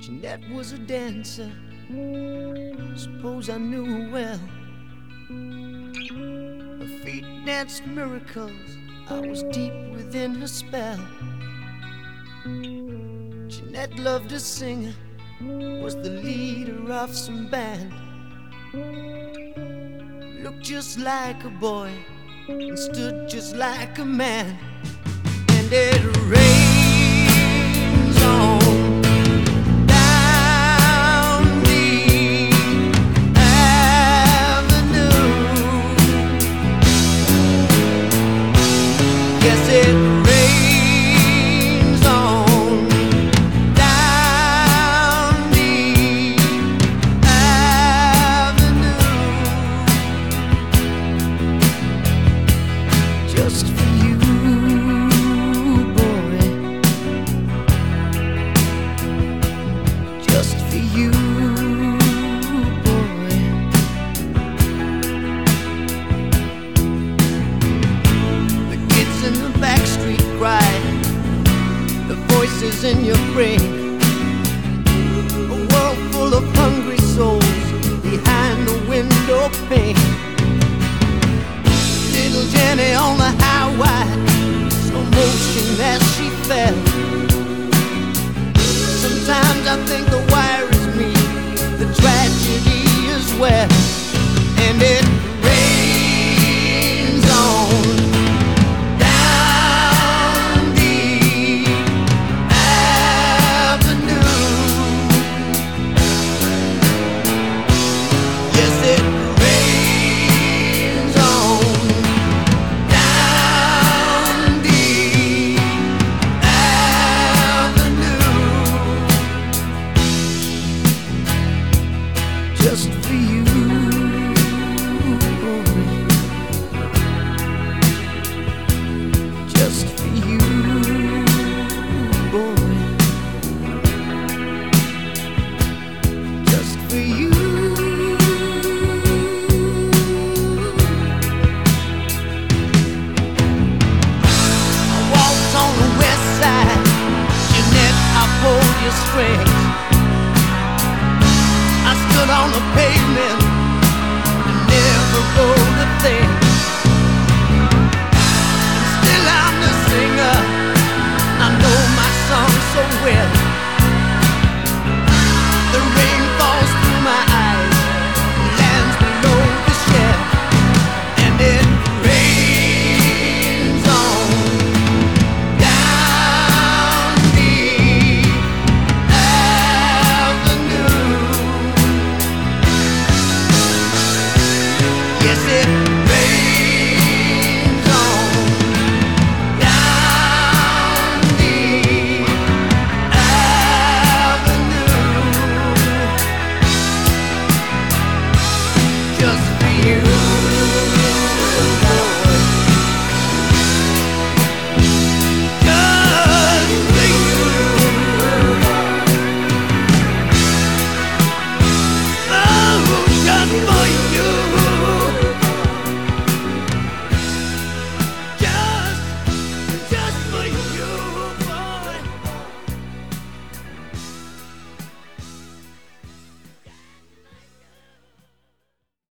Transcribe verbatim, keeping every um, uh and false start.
Jeanette was a dancer, suppose I knew her well. Her feet danced miracles, I was deep within her spell. Jeanette loved to sing, was the leader of some band. Looked just like a boy and stood just like a man. And it rains on down the avenue. Yes, it rains on down the avenue. Just for you, just for you, boy. The kids in the back street cry, the voices in your brain, a world full of hungry souls behind the window pane. Little Jenny on the highway, slow motion as she fell. Sometimes I think the wire is me, the tragedy is well. And it rains on down the avenue. Yes, it rains on down the avenue. Just for you, boy. Just for you, boy. Just for you. I walked on the west side, Jeanette, I pulled your strings. I stood on the pavement and never wrote a thing.